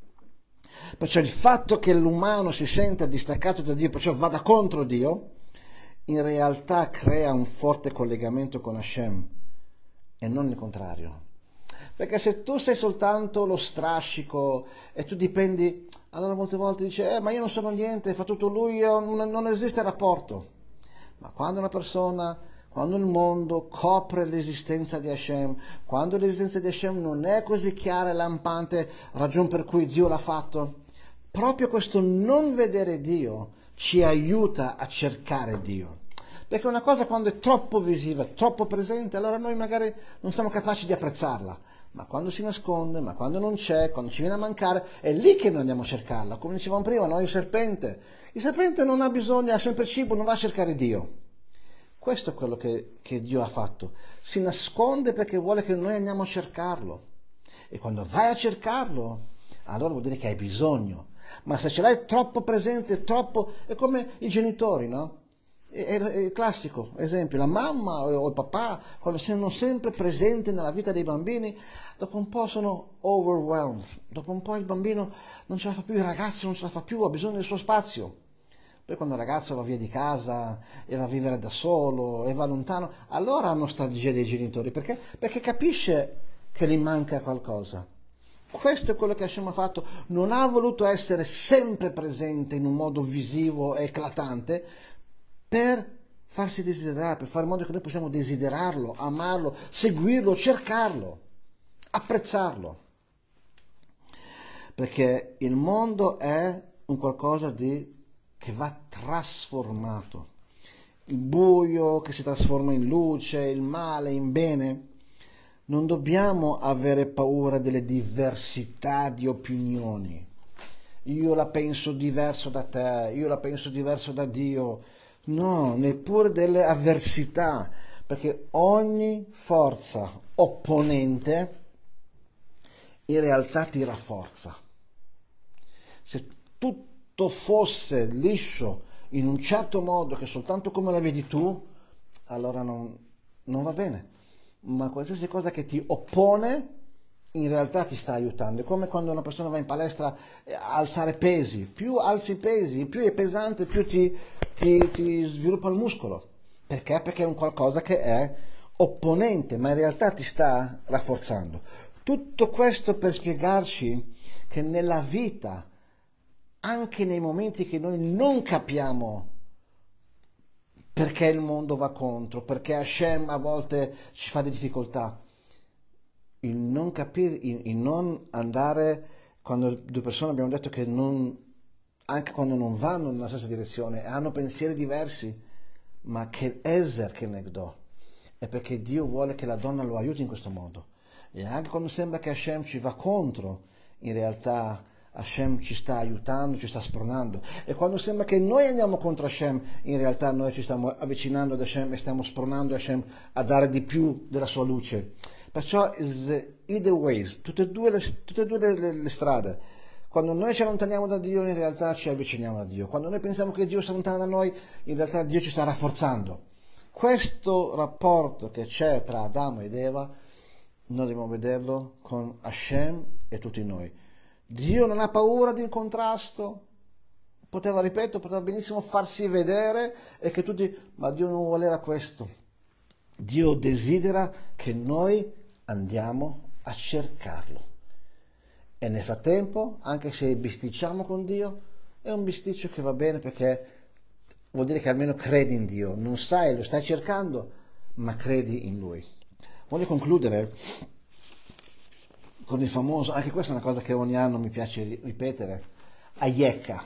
Perciò il fatto che l'umano si senta distaccato da Dio, perciò vada contro Dio, in realtà crea un forte collegamento con Hashem e non il contrario. Perché se tu sei soltanto lo strascico e tu dipendi, allora molte volte dici, eh, ma io non sono niente, fa tutto lui, io non, non esiste rapporto. Ma quando una persona, quando il mondo copre l'esistenza di Hashem, quando l'esistenza di Hashem non è così chiara e lampante, ragion per cui Dio l'ha fatto, proprio questo non vedere Dio ci aiuta a cercare Dio. Perché una cosa quando è troppo visiva, troppo presente, allora noi magari non siamo capaci di apprezzarla. Ma quando si nasconde, ma quando non c'è, quando ci viene a mancare, è lì che noi andiamo a cercarla. Come dicevamo prima, no? Il serpente. Il serpente non ha bisogno, ha sempre cibo, non va a cercare Dio. Questo è quello che, che Dio ha fatto. Si nasconde perché vuole che noi andiamo a cercarlo. E quando vai a cercarlo, allora vuol dire che hai bisogno. Ma se ce l'hai troppo presente, troppo... È come i genitori, no? È, è, è classico esempio, la mamma o il papà, quando sono sempre presenti nella vita dei bambini, dopo un po' sono overwhelmed. Dopo un po' il bambino non ce la fa più, il ragazzo non ce la fa più, ha bisogno del suo spazio. Poi quando il ragazzo va via di casa e va a vivere da solo e va lontano, allora ha nostalgia dei genitori. Perché? Perché capisce che gli manca qualcosa. Questo è quello che Hashem ha fatto. Non ha voluto essere sempre presente in un modo visivo e eclatante per farsi desiderare, per fare in modo che noi possiamo desiderarlo, amarlo, seguirlo, cercarlo, apprezzarlo. Perché il mondo è un qualcosa di che va trasformato. Il buio che si trasforma in luce, il male in bene. Non dobbiamo avere paura delle diversità di opinioni. Io la penso diverso da te, io la penso diverso da Dio. No, neppure delle avversità, perché ogni forza opponente in realtà ti rafforza. Se tutto fosse liscio in un certo modo, che soltanto come la vedi tu, allora non, non va bene. Ma qualsiasi cosa che ti oppone in realtà ti sta aiutando. È come quando una persona va in palestra a alzare pesi. Più alzi i pesi, più è pesante, più ti, ti, ti sviluppa il muscolo. Perché? Perché è un qualcosa che è opponente, ma in realtà ti sta rafforzando. Tutto questo per spiegarci che nella vita, anche nei momenti che noi non capiamo perché il mondo va contro, perché Hashem a volte ci fa di difficoltà, il non capire, il, il non andare, quando due persone abbiamo detto che non, anche quando non vanno nella stessa direzione, hanno pensieri diversi, ma che Ezer che Negdo, è perché Dio vuole che la donna lo aiuti in questo modo. E anche quando sembra che Hashem ci va contro, in realtà Hashem ci sta aiutando, ci sta spronando. E quando sembra che noi andiamo contro Hashem, in realtà noi ci stiamo avvicinando ad Hashem e stiamo spronando Hashem a dare di più della sua luce. Perciò either ways, tutte e due le, tutte e due le, le strade. Quando noi ci allontaniamo da Dio, in realtà ci avviciniamo a Dio. Quando noi pensiamo che Dio sta lontano da noi, in realtà Dio ci sta rafforzando. Questo rapporto che c'è tra Adamo ed Eva, noi dobbiamo vederlo con Hashem e tutti noi. Dio non ha paura di contrasto, poteva, ripeto, poteva benissimo farsi vedere e che tutti, ma Dio non voleva questo. Dio desidera che noi andiamo a cercarlo. E nel frattempo, anche se bisticciamo con Dio, è un bisticcio che va bene perché vuol dire che almeno credi in Dio. Non sai, lo stai cercando, ma credi in Lui. Voglio concludere con il famoso, anche questa è una cosa che ogni anno mi piace ripetere, Hayeka.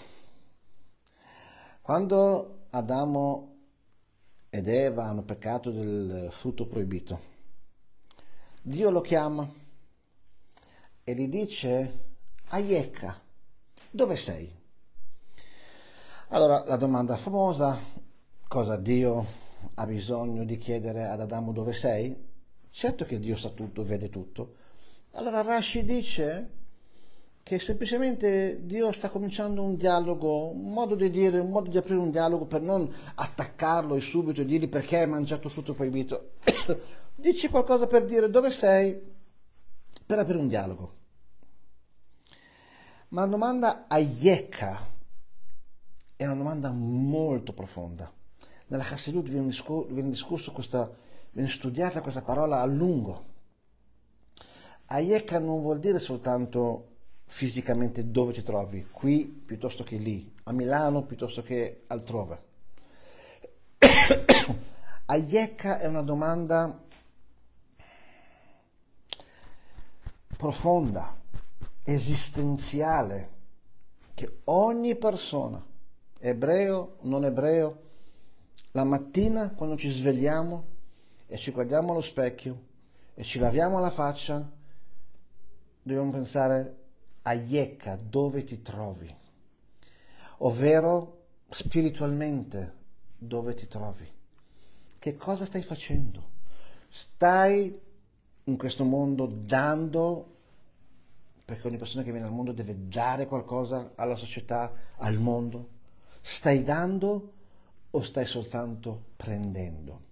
Quando Adamo ed Eva hanno peccato del frutto proibito, Dio lo chiama e gli dice: Hayeka, dove sei? Allora la domanda famosa, cosa Dio ha bisogno di chiedere ad Adamo dove sei? Certo che Dio sa tutto, vede tutto. Allora Rashi dice che semplicemente Dio sta cominciando un dialogo, un modo di dire, un modo di aprire un dialogo per non attaccarlo e subito e dirgli perché hai mangiato il frutto proibito. Dici qualcosa per dire dove sei, per aprire un dialogo. Ma la domanda Hayeka è una domanda molto profonda. Nella Chassidut viene, discor- viene discusso questa, viene studiata questa parola a lungo. Hayeka non vuol dire soltanto fisicamente dove ti trovi, qui piuttosto che lì, a Milano piuttosto che altrove. Hayeka è una domanda profonda, esistenziale, che ogni persona, ebreo, non ebreo, la mattina quando ci svegliamo e ci guardiamo allo specchio e ci laviamo la faccia, dobbiamo pensare a Hayeka, dove ti trovi, ovvero spiritualmente dove ti trovi, che cosa stai facendo? Stai in questo mondo dando, perché ogni persona che viene al mondo deve dare qualcosa alla società, al mondo? Stai dando o stai soltanto prendendo?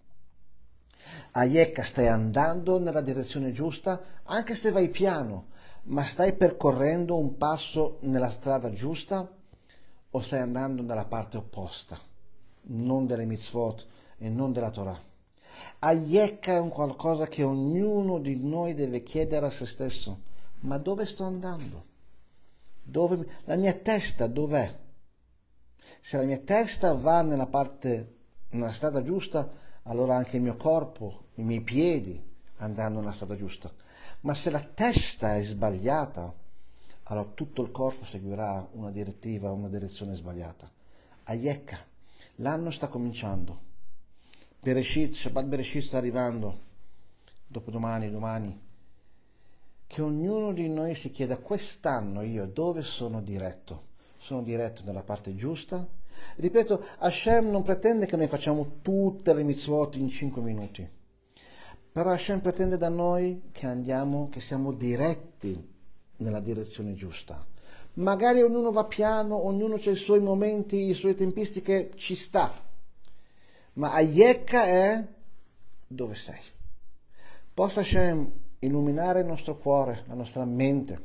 Hayeka, stai andando nella direzione giusta, anche se vai piano, ma stai percorrendo un passo nella strada giusta o stai andando nella parte opposta, non delle mitzvot e non della Torah? Hayeka è un qualcosa che ognuno di noi deve chiedere a se stesso: ma dove sto andando? Dove, la mia testa dov'è? Se la mia testa va nella parte, nella strada giusta, allora anche il mio corpo, i miei piedi andranno nella strada giusta. Ma se la testa è sbagliata, allora tutto il corpo seguirà una direttiva, una direzione sbagliata. Hayeka, l'anno sta cominciando. Bereshit, Shabbat Bereshit sta arrivando, dopodomani, domani. Che ognuno di noi si chieda: quest'anno io dove sono diretto? Sono diretto nella parte giusta? Ripeto, Hashem non pretende che noi facciamo tutte le mitzvot in cinque minuti, però Hashem pretende da noi che andiamo, che siamo diretti nella direzione giusta. Magari ognuno va piano, ognuno ha i suoi momenti, le sue tempistiche, ci sta, ma Hayeka è dove sei. Possa Hashem illuminare il nostro cuore, la nostra mente,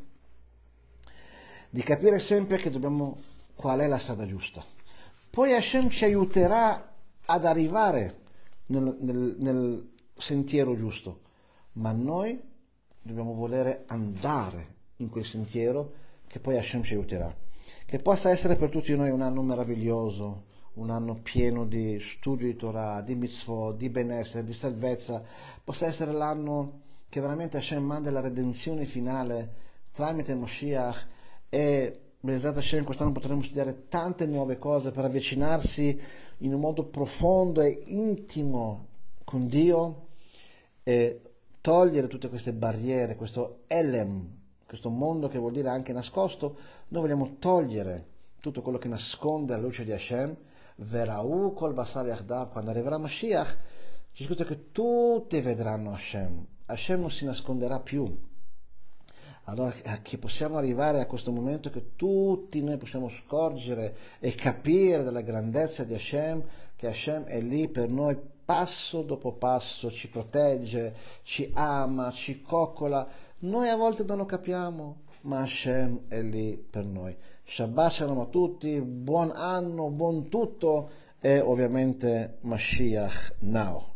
di capire sempre che dobbiamo, qual è la strada giusta. Poi Hashem ci aiuterà ad arrivare nel, nel, nel sentiero giusto, ma noi dobbiamo volere andare in quel sentiero, che poi Hashem ci aiuterà. Che possa essere per tutti noi un anno meraviglioso, un anno pieno di studio di Torah, di mitzvot, di benessere, di salvezza. Possa essere l'anno che veramente Hashem manda la redenzione finale tramite Moshiach, e Be'ezrat Hashem quest'anno potremo studiare tante nuove cose per avvicinarsi in un modo profondo e intimo con Dio e togliere tutte queste barriere, questo elem, questo mondo che vuol dire anche nascosto. Noi vogliamo togliere tutto quello che nasconde la luce di Hashem. Verau kol basar yachdav, quando arriverà Mashiach, c'è scritto che tutti vedranno Hashem. Hashem non si nasconderà più. Allora che possiamo arrivare a questo momento che tutti noi possiamo scorgere e capire della grandezza di Hashem, che Hashem è lì per noi passo dopo passo, ci protegge, ci ama, ci coccola. Noi a volte non lo capiamo, ma Hashem è lì per noi. Shabbat shalom a tutti, buon anno, buon tutto, e ovviamente Mashiach now.